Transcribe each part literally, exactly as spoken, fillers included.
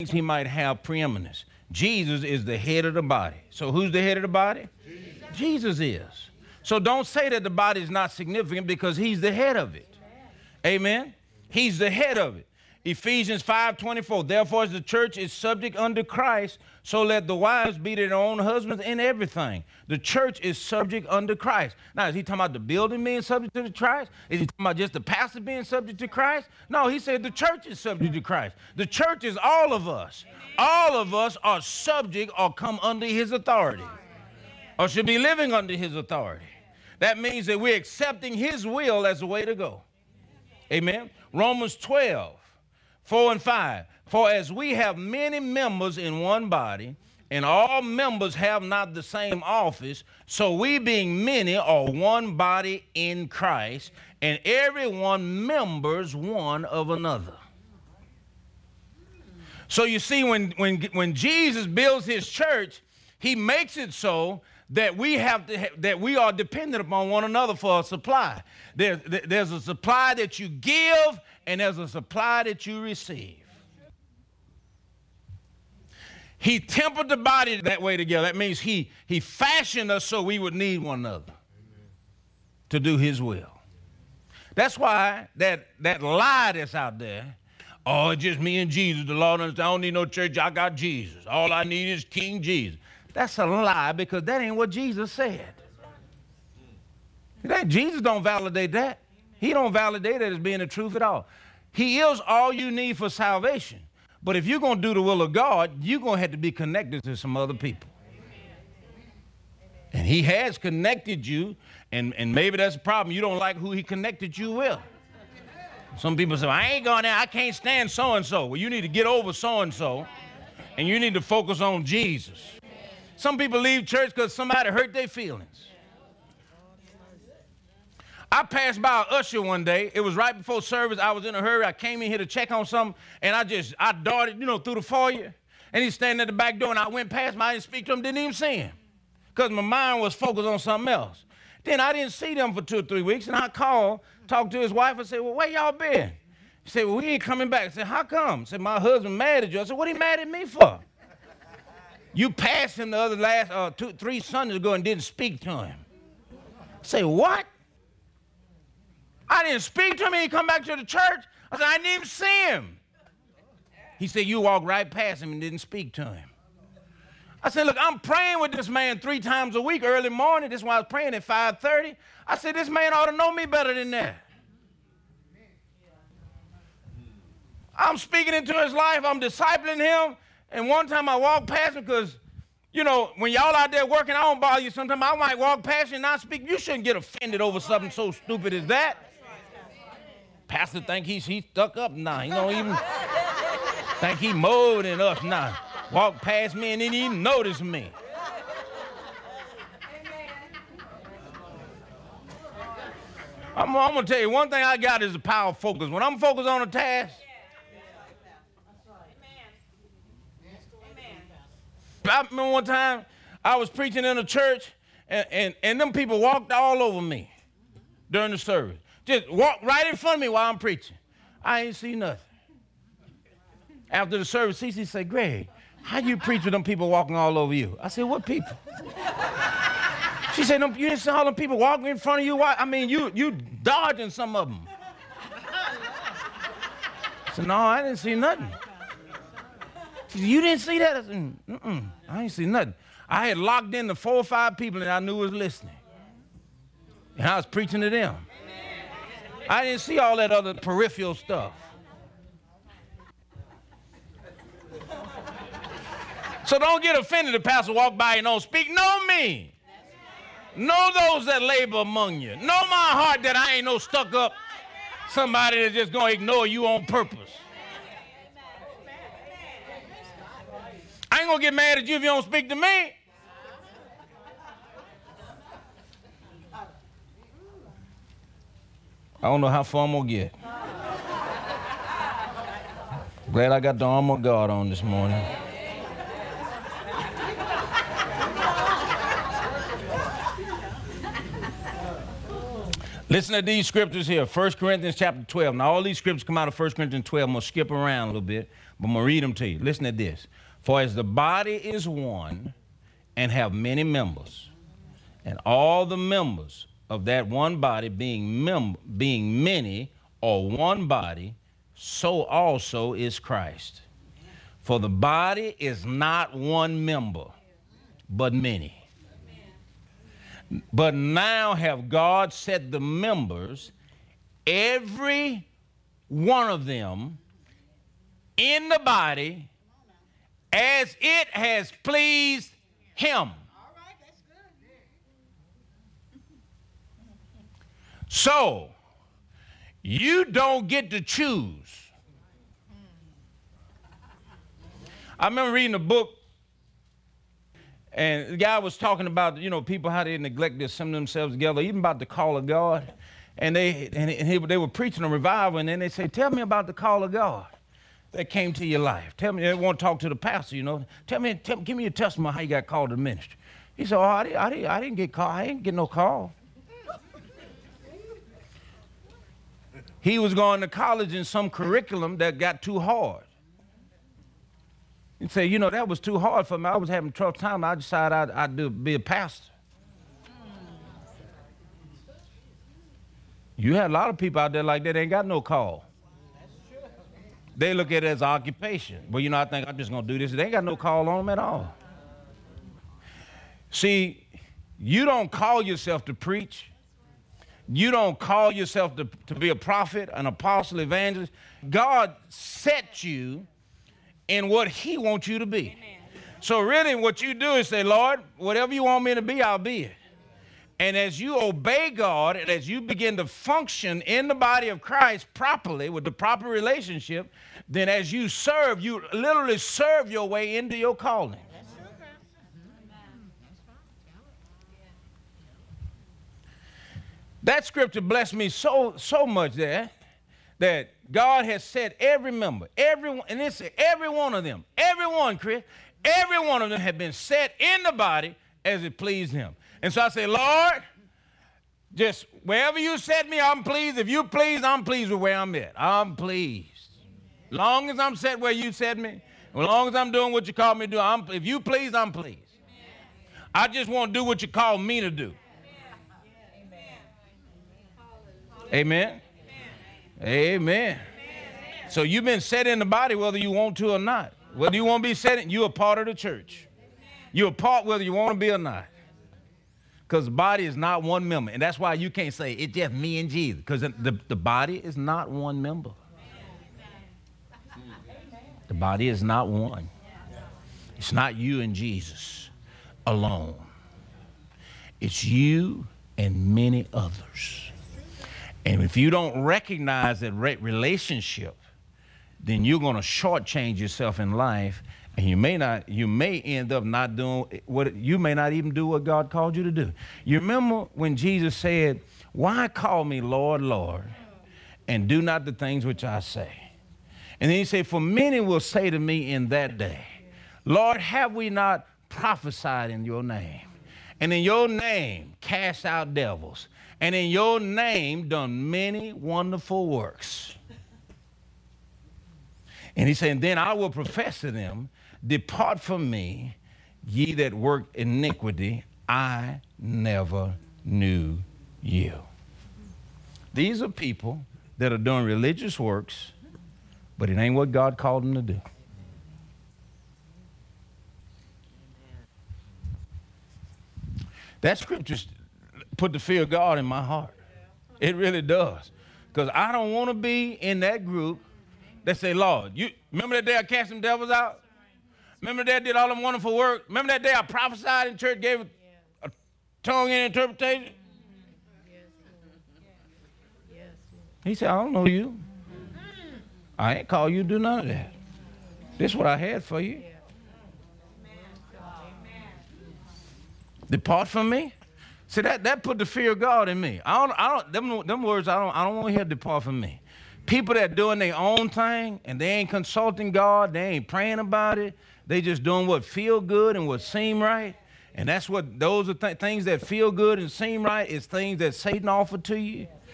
he might have preeminence. Jesus is the head of the body. So who's the head of the body? Jesus, Jesus is. So don't say that the body is not significant because he's the head of it. Amen. He's the head of it. Ephesians five twenty-four. Therefore, as the church is subject unto Christ, so let the wives be to their own husbands in everything. The church is subject unto Christ. Now, is he talking about the building being subject to the Christ? Is he talking about just the pastor being subject to Christ? No, he said the church is subject to Christ. The church is all of us. All of us are subject or come under his authority or should be living under his authority. That means that we're accepting his will as the way to go. Amen. Romans twelve. four and five. For as we have many members in one body, and all members have not the same office, so we being many are one body in Christ, and every one members one of another. So you see, when, when, when Jesus builds his church, he makes it so that we have to ha- that we are dependent upon one another for a supply. There, there, there's a supply that you give, and there's a supply that you receive. He tempered the body that way together. That means he, he fashioned us so we would need one another. Amen. To do his will. That's why that, that lie that's out there, oh, it's just me and Jesus, the Lord understands. I don't need no church, I got Jesus. All I need is King Jesus. That's a lie because that ain't what Jesus said. That, Jesus don't validate that. He don't validate it as being the truth at all. He is all you need for salvation. But if you're going to do the will of God, you're going to have to be connected to some other people. And he has connected you, and, and maybe that's a problem. You don't like who he connected you with. Some people say, I ain't going there. I can't stand so-and-so. Well, you need to get over so-and-so, and you need to focus on Jesus. Some people leave church because somebody hurt their feelings. I passed by an usher one day. It was right before service. I was in a hurry. I came in here to check on something, and I just, I darted, you know, through the foyer, and he's standing at the back door, and I went past him. I didn't speak to him, didn't even see him, because my mind was focused on something else. Then I didn't see them for two or three weeks, and I called, talked to his wife, and said, well, where y'all been? He said, well, we ain't coming back. I said, how come? I said, my husband mad at you. I said, what he mad at me for? You passed him the other last, uh, two, three Sundays ago and didn't speak to him. I said, what? I didn't speak to him, and he come back to the church. I said, I didn't even see him. He said, you walked right past him and didn't speak to him. I said, look, I'm praying with this man three times a week, early morning. This is why I was praying at five thirty. I said, this man ought to know me better than that. I'm speaking into his life. I'm discipling him. And one time I walked past him because, you know, when y'all out there working, I don't bother you. Sometimes I might walk past you and not speak. You shouldn't get offended over something so stupid as that. Pastor think he's he stuck up now. He don't even think he more than us now. Walk past me and didn't even notice me. I'm, I'm going to tell you, one thing I got is a power of focus. When I'm focused on a task, I remember one time I was preaching in a church, and, and, and them people walked all over me during the service. Just walked right in front of me while I'm preaching. I ain't see nothing. After the service, Cece said, Greg, how you preach with them people walking all over you? I said, what people? She said, you didn't see all them people walking in front of you? Why? I mean, you you dodging some of them. I said, no, I didn't see nothing. She said, you didn't see that? I said, mm-mm, I didn't see nothing. I had locked in the four or five people that I knew was listening. And I was preaching to them. I didn't see all that other peripheral stuff. So don't get offended if the pastor walk by and don't speak. Know me. Know those that labor among you. Know my heart that I ain't no stuck up somebody that's just going to ignore you on purpose. I ain't going to get mad at you if you don't speak to me. I don't know how far I'm going to get. Glad I got the armor of God on this morning. Listen to these scriptures here. First Corinthians chapter twelve. Now, all these scriptures come out of First Corinthians twelve. I'm going to skip around a little bit, but I'm going to read them to you. Listen to this. For as the body is one and have many members, and all the members of that one body being, mem being many or one body, so also is Christ. For the body is not one member, but many. But now have God set the members, every one of them, in the body as it has pleased him. So, you don't get to choose. I remember reading a book, and the guy was talking about, you know, people, how they neglect to assemble themselves together, even about the call of God. And they and he, they were preaching a revival, and then they say, tell me about the call of God that came to your life. Tell me, they want to talk to the pastor, you know. Tell me, tell, give me your testimony how you got called to ministry. He said, oh, I didn't, I didn't, I didn't get called. I didn't get no call. He was going to college in some curriculum that got too hard. He'd say, you know, that was too hard for me. I was having a tough time. I decided I'd, I'd do, be a pastor. You had a lot of people out there like that, ain't got no call. They look at it as occupation. Well, you know, I think I'm just going to do this. They ain't got no call on them at all. See, you don't call yourself to preach. You don't call yourself to, to be a prophet, an apostle, evangelist. God set you in what he wants you to be. Amen. So really what you do is say, Lord, whatever you want me to be, I'll be it. And as you obey God and as you begin to function in the body of Christ properly with the proper relationship, then as you serve, you literally serve your way into your calling. That scripture blessed me so, so much there that God has set every member, everyone, and it's every one of them, every one, Chris, every one of them have been set in the body as it pleased him. And so I say, Lord, just wherever you set me, I'm pleased. If you pleased, I'm pleased with where I'm at. I'm pleased. As long as I'm set where you set me, as long as I'm doing what you call me to do, I'm, if you please, I'm pleased. I just want to do what you call me to do. Amen. Amen. Amen. So you've been set in the body whether you want to or not. Whether you want to be set in, you're a part of the church. You're a part whether you want to be or not. Because the body is not one member. And that's why you can't say it's just me and Jesus. Because the, the body is not one member. The body is not one. It's not you and Jesus alone. It's you and many others. And if you don't recognize that relationship, then you're going to shortchange yourself in life, and you may not, you may end up not doing what, you may not even do what God called you to do. You remember when Jesus said, why call me Lord, Lord, and do not the things which I say? And then he said, for many will say to me in that day, Lord, have we not prophesied in your name? And in your name cast out devils? And in your name done many wonderful works. And he said, then I will profess to them, depart from me, ye that work iniquity, I never knew you. These are people that are doing religious works, but it ain't what God called them to do. That scripture put the fear of God in my heart. It really does. Because I don't want to be in that group that say, Lord, you remember that day I cast them devils out? Remember that day I did all them wonderful work? Remember that day I prophesied in church, gave a tongue in interpretation? He said, I don't know you. I ain't called you to do none of that. This is what I had for you. Depart from me. See, that, that put the fear of God in me. I don't, I don't, them, them words, I don't, I don't want to hear depart from me. People that doing their own thing and they ain't consulting God, they ain't praying about it. They just doing what feel good and what seem right. And that's what, those are th things that feel good and seem right is things that Satan offered to you.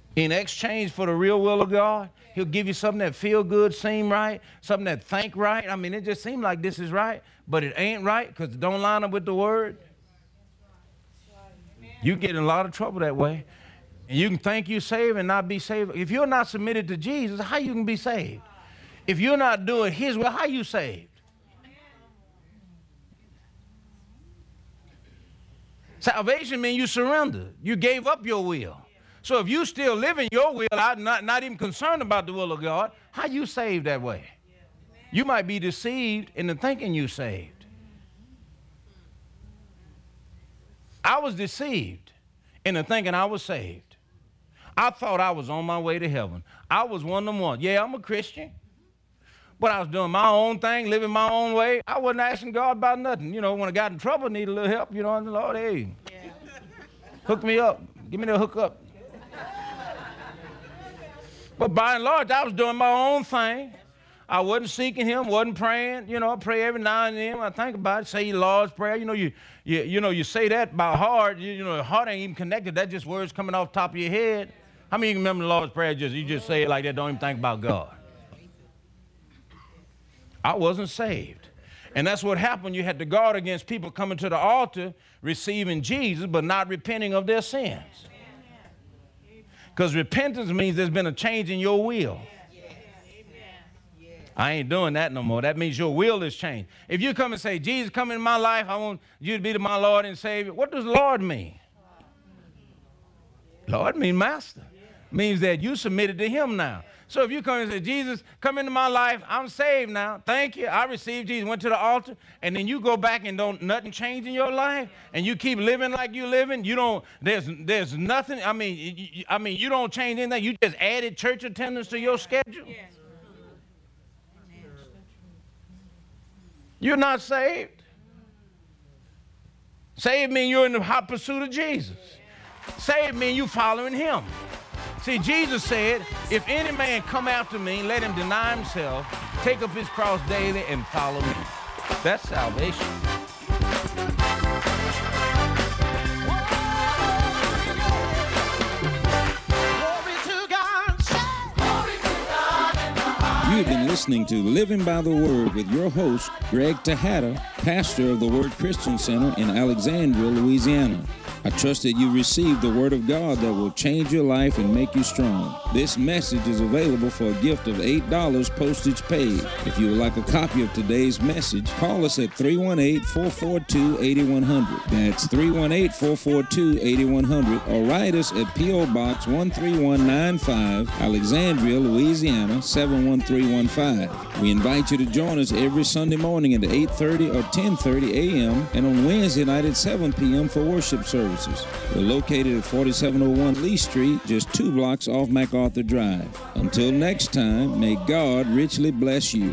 In exchange for the real will of God, he'll give you something that feel good, seem right, something that think right. I mean, it just seems like this is right, but it ain't right because it don't line up with the word. You get in a lot of trouble that way. And you can think you're saved and not be saved. If you're not submitted to Jesus, how you can be saved? If you're not doing his will, how you saved? Salvation means you surrender. You gave up your will. So if you still live in your will, I'm not, not even concerned about the will of God, how you saved that way? You might be deceived into thinking you saved. I was deceived into thinking I was saved. I thought I was on my way to heaven. I was one of them ones. Yeah, I'm a Christian. But I was doing my own thing, living my own way. I wasn't asking God about nothing. You know, when I got in trouble, needed a little help, you know, and the Lord, hey, yeah. Hook me up. Give me the hook up. But by and large, I was doing my own thing. I wasn't seeking him, wasn't praying. You know, I pray every now and then when I think about it, say your Lord's Prayer. You know, you, you, you know, you say that by heart. You, you know, the heart ain't even connected. That's just words coming off the top of your head. How many of you remember the Lord's Prayer? Just You just say it like that, don't even think about God. I wasn't saved. And that's what happened. You had to guard against people coming to the altar, receiving Jesus, but not repenting of their sins. Because repentance means there's been a change in your will. I ain't doing that no more. That means your will is changed. If you come and say, Jesus, come into my life, I want you to be my Lord and Savior. What does Lord mean? Lord means master. Means that you submitted to him now. So if you come and say, Jesus, come into my life, I'm saved now. Thank you. I received Jesus, went to the altar, and then you go back and don't nothing change in your life, and you keep living like you living. You don't. There's there's nothing. I mean, you, I mean, you don't change anything. You just added church attendance to your schedule. You're not saved. Saved means you're in the hot pursuit of Jesus. Saved means you following him. See, Jesus said, if any man come after me, let him deny himself, take up his cross daily, and follow me. That's salvation. You've been listening to Living by the Word with your host, Greg Tejada, pastor of the Word Christian Center in Alexandria, Louisiana. I trust that you received the Word of God that will change your life and make you strong. This message is available for a gift of eight dollars postage paid. If you would like a copy of today's message, call us at three one eight, four four two, eight one zero zero. That's three one eight, four four two, eight one zero zero. Or write us at P O Box one three one nine five, Alexandria, Louisiana, seven one three one five. We invite you to join us every Sunday morning at eight thirty or ten thirty a m and on Wednesday night at seven p m for worship services. We're located at forty-seven oh one Lee Street, just two blocks off MacArthur Drive. Until next time, may God richly bless you.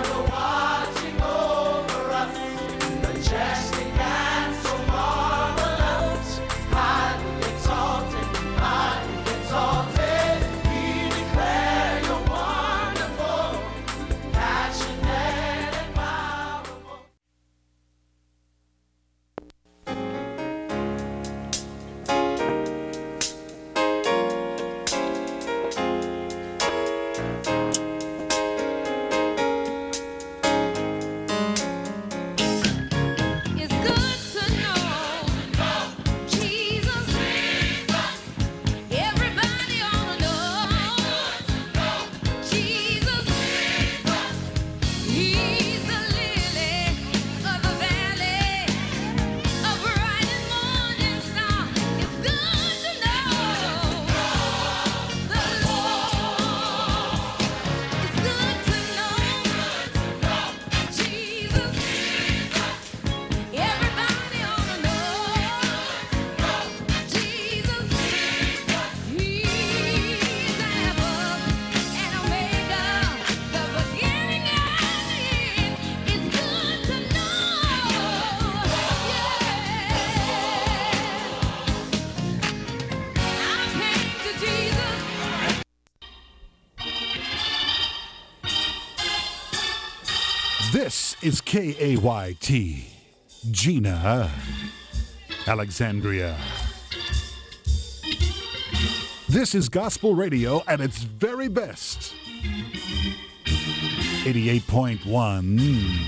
This is K A Y T, Gina, Alexandria. This is gospel radio at its very best. eighty-eight point one